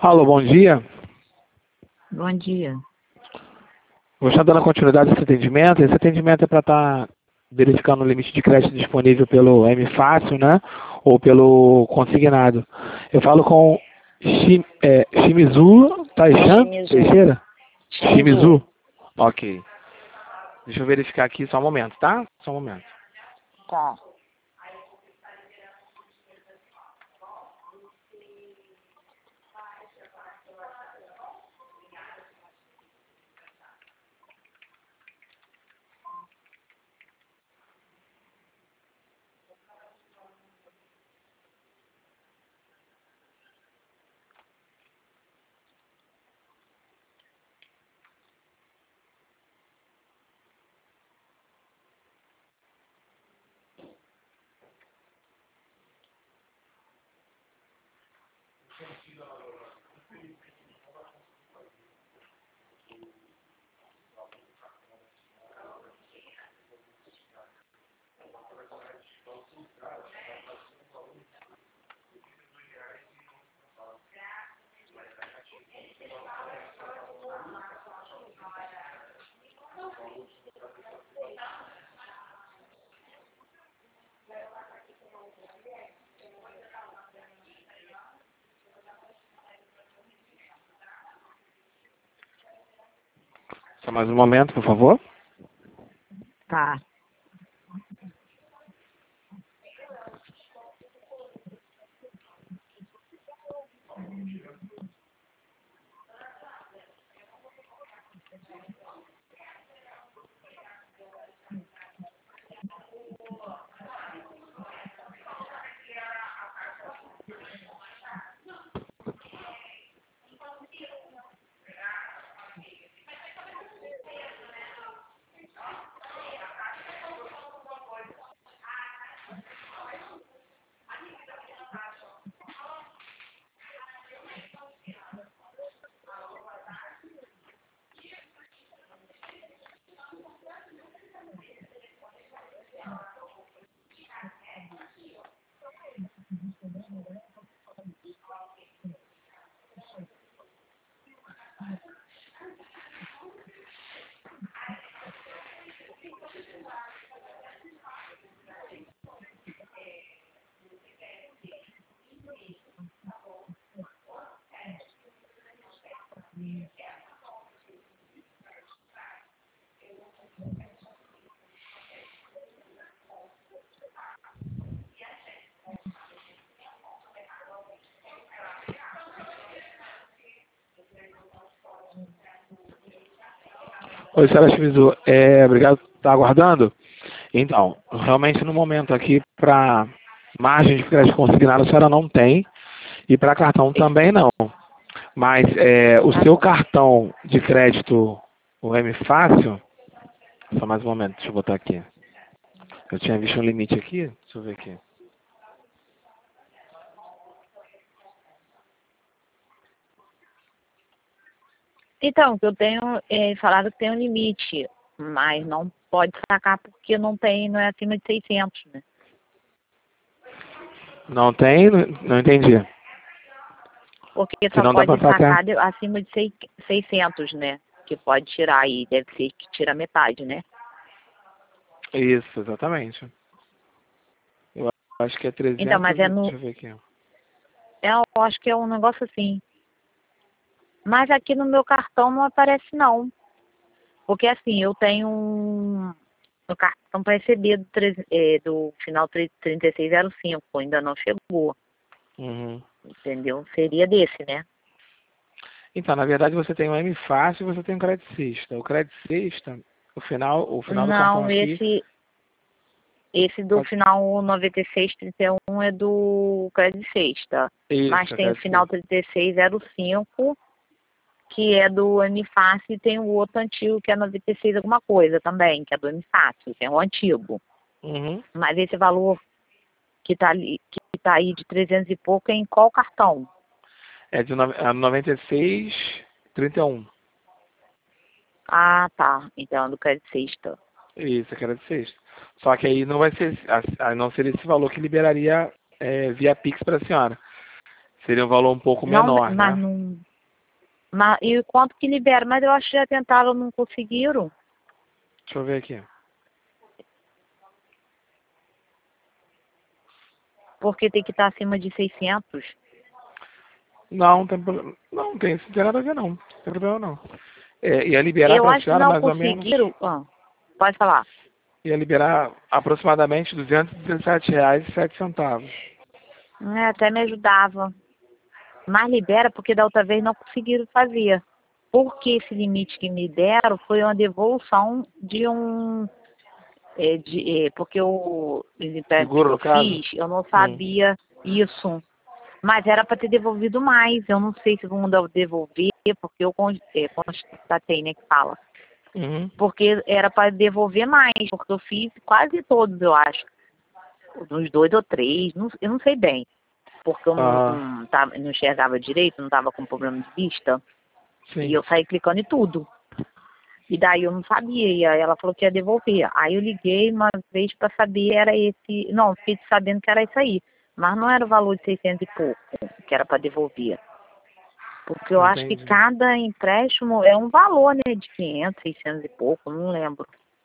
Alô, bom dia. Bom dia. Vou estar dando continuidade a esse atendimento. Esse atendimento é para estar verificando o limite de crédito disponível pelo M Fácil, né? Ou pelo consignado. Eu falo com Shimizu Taishan Teixeira? Shimizu. Ok. Deixa eu verificar aqui só um momento, tá? Só um momento. Tá. Só mais um momento, por favor. Tá. Oi, senhora Shimizu. Obrigado por estar aguardando. Então, realmente no momento aqui, para margem de crédito consignado, a senhora não tem. E para cartão também não. Mas o seu cartão de crédito, o M Fácil, só mais um momento, deixa eu botar aqui. Eu tinha visto um limite aqui, deixa eu ver aqui. Então, eu tenho falado que tem um limite, mas não pode sacar porque não é acima de 600, né? Não tem? Não entendi. Porque Que só não dá pode para sacar? sacar acima de 600, né? Que pode tirar aí, deve ser que tira metade, né? Isso, exatamente. Eu acho que é Então, 300, mas deixa eu ver aqui. eu acho que é um negócio assim. Mas aqui no meu cartão não aparece não. Porque assim, eu tenho um cartão para receber do final 3605, ainda não chegou. Uhum. Entendeu? Seria desse, né? Então, na verdade, você tem o M Fácil e você tem o Credicista. O Credicista, o final do cartão Não, aqui. esse do final 9631 é do Credit Sexta. Mas Isso, é tem o final Credicista. 3605, que é do M-Fácil, e tem o outro antigo, que é 96 alguma coisa também, que é do M-Fácil, que é o antigo. Uhum. Mas esse valor que tá ali, que tá aí de 300 e pouco é em qual cartão? É de 9631. Ah, tá. Então é do Credit Sexta. Isso, é Credicista. Só que aí não vai ser, não seria esse valor que liberaria via Pix para a senhora. Seria um valor um pouco Não, menor, mas né? não. Mas, e quanto que libera? Mas eu acho que já tentaram, não conseguiram. Deixa eu ver aqui. Porque tem que estar acima de 600. Não, tem problema. Não, tem, isso não tem nada a ver, não. Não tem problema, não. Ia liberar Eu para a acho que senhora não mais ou menos. conseguiram. Pode falar. Ia liberar aproximadamente R$ 217,07. Até me ajudava. Mas libera porque da outra vez não conseguiram fazer. Porque esse limite que me deram foi uma devolução de um. Porque o empréstimo Seguro, que eu no caso? fiz, eu não Hum. sabia isso. Mas era para ter devolvido mais. Eu não sei se vão devolver, porque eu constatei, né, que fala. Uhum. Porque era para devolver mais, porque eu fiz quase todos, eu acho. Uns 2 ou 3, eu não sei bem. Porque eu Ah, não enxergava direito, não estava com problema de vista. E sim. eu saí clicando em tudo. E daí eu não sabia, e aí ela falou que ia devolver. Aí eu liguei uma vez para saber, era esse. Não, fiquei sabendo que era isso aí. Mas não era o valor de 600 e pouco que era para devolver. Porque eu acho que Entendi. cada empréstimo é um valor, né? De 500, 600 e pouco, não lembro.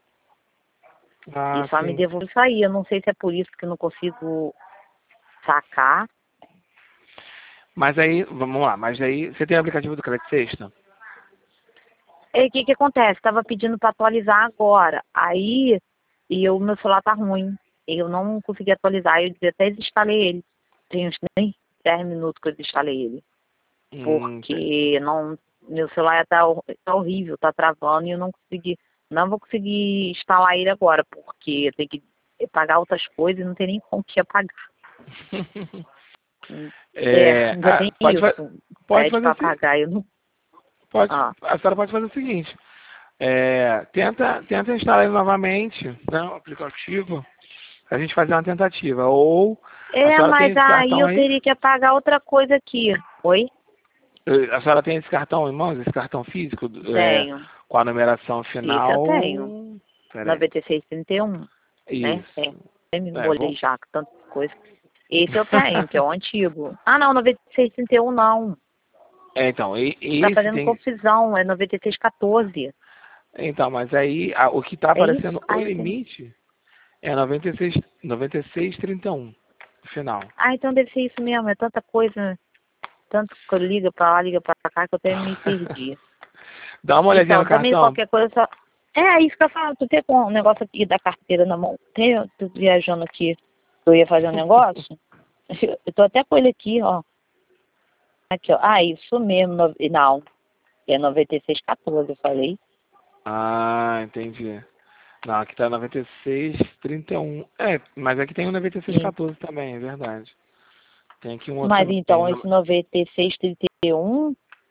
E Ah, só me sim. devolveu isso aí. Eu não sei se é por isso que eu não consigo sacar. Mas aí, vamos lá, mas aí, você tem o aplicativo do Crédito Sexta? E o que que acontece? Estava pedindo para atualizar agora. Aí, o meu celular tá ruim. Eu não consegui atualizar. Eu até desinstalei ele. Tem uns nem 10 minutos que eu desinstalei ele. Sim. Porque não, meu celular tá horrível, tá travando e eu não vou conseguir instalar ele agora, porque eu tenho que pagar outras coisas e não tem nem como que apagar. Ainda tem Pode, isso. pode Pede fazer para assim. pagar, eu não. Pode, Ah, a senhora pode fazer o seguinte. Tenta instalar ele novamente, né, o aplicativo, a gente fazer uma tentativa. Ou a senhora tem mas esse aí cartão eu aí? teria que apagar outra coisa aqui. Oi? A senhora tem esse cartão em mãos, esse cartão físico, Tenho. com a numeração Esse eu final. tenho. Peraí. 9631, né? Isso. Eu me É, embolei já com tanta coisa. Esse eu tenho, que é o antigo. Ah, não, 9631 não. então, Tá esse fazendo tem. confusão, é 9614. Então, mas aí o que está É isso? aparecendo o Ah, então. limite é 9631, no final. Ah, então deve ser isso mesmo, é tanta coisa, tanto que eu ligo pra lá, liga pra cá, que eu até me perdi. Dá uma olhadinha no Então, também cartão. qualquer coisa só. Isso que eu falo, tu tem com um negócio aqui da carteira na mão. Tu viajando aqui, eu ia fazer um negócio. Eu tô até com ele aqui, ó. Aqui, ó. Ah, isso mesmo, não. É 9614, eu falei. Ah, entendi. Não, aqui tá 9631. Mas aqui tem o E- 9614 também, é verdade. Tem aqui um outro Mas também. então, esse 9631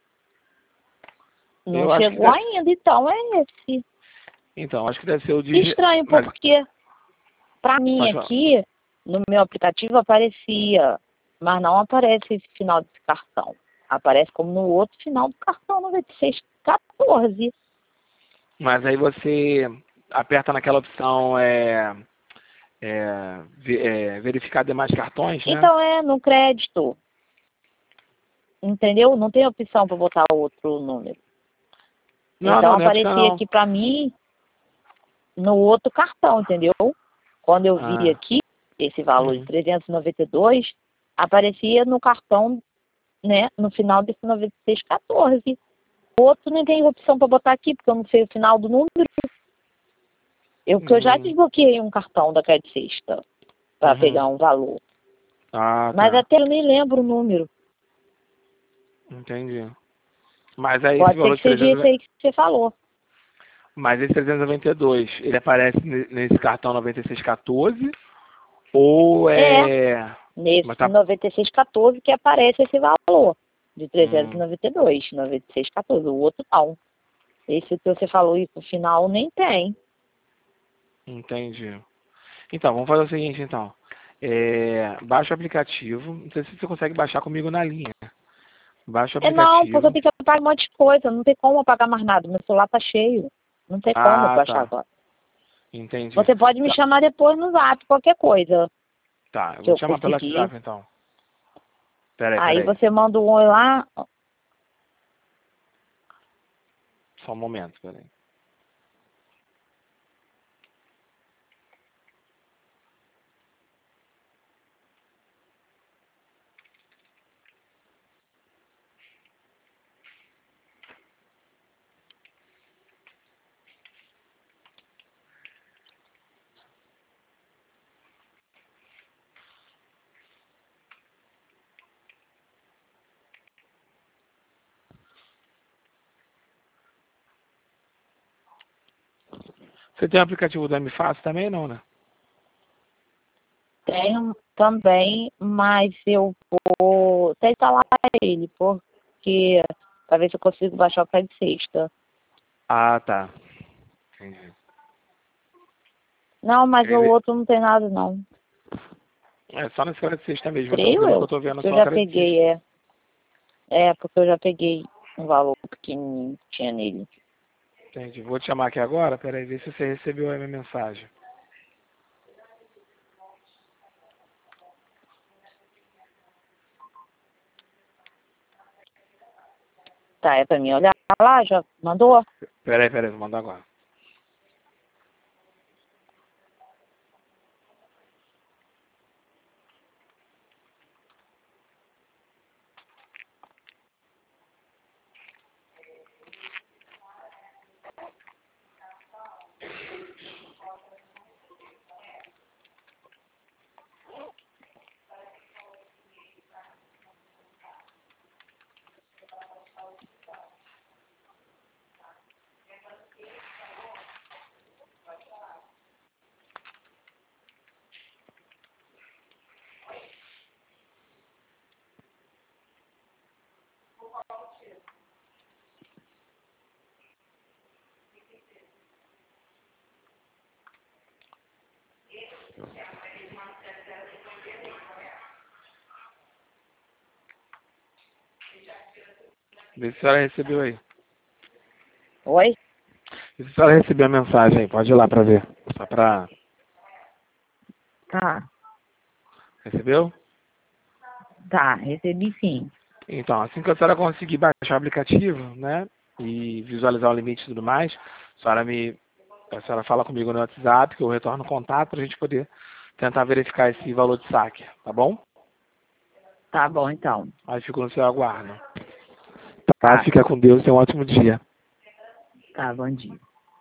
não Eu acho que chegou deve, ainda, então é esse. então, acho que deve ser o de. Estranho, Mas, porque pra mim pode falar. aqui, no meu aplicativo aparecia, mas não aparece esse final desse cartão. Aparece como no outro final do cartão, 9614. Mas aí você aperta naquela opção verificar demais cartões, né? Então é no crédito, entendeu? Não tem opção para botar outro número. Não, Então não, não é opção aparecia não. aqui para mim no outro cartão, entendeu? Quando eu vi Ah, aqui esse valor de uhum, 392, aparecia no cartão, né, no final desse 9614. O outro não tem opção para botar aqui, porque eu não sei o final do número. Porque eu já uhum, desbloqueei um cartão da Credit Sexta para uhum. pegar um valor. Ah, Mas tá. até eu nem lembro o número. Entendi. Mas aí esse Pode ser valor que de seja esse 300, aí que você falou. mas esse 392, ele aparece nesse cartão 9614 ou É, é. nesse Mas tá. 9614 que aparece esse valor de Hum, 392, 9614. O outro não. Esse que você falou e no final nem tem. entendi. Então, vamos fazer o seguinte então. Baixa o aplicativo. Não sei se você consegue baixar comigo na linha. Baixa o Não, porque eu aplicativo. tenho que apagar um monte de coisa. Não tem como apagar mais nada. Meu celular tá cheio. Não tem como Ah, baixar tá. agora. Entendi. Você pode me Tá, chamar depois no Zap, qualquer coisa tá. Eu que vou eu te chamar pelo conseguir. WhatsApp então. Aí você manda um oi lá. Só um momento, peraí. Você tem o aplicativo do MFácil também, não, né? Tenho também, mas eu vou até instalar ele, porque para ver se eu consigo baixar o pé de sexta. Ah, tá. Entendi. Não, mas o outro não tem nada, não. É só nesse cara de sexta mesmo, Creio pelo que eu, eu tô vendo que eu só já cara de peguei, sexta. porque eu já peguei um valor pequenininho que tinha nele. Entendi. Vou te chamar aqui agora, peraí, ver se você recebeu a minha mensagem. Tá, é pra mim olhar lá, já mandou? Peraí, vou mandar agora. Vê se a senhora recebeu aí. Oi? Vê se a senhora recebeu a mensagem aí, pode ir lá pra ver. Só pra... Tá, Recebeu? recebi sim. Então, assim que a senhora conseguir baixar o aplicativo, né, e visualizar o limite e tudo mais, a senhora fala comigo no WhatsApp, que eu retorno o contato pra gente poder tentar verificar esse valor de saque, tá bom? Tá bom, então. Aí fico no seu aguardo. Tá, Tá, fica com Deus, tenha um ótimo dia. tá, bom dia.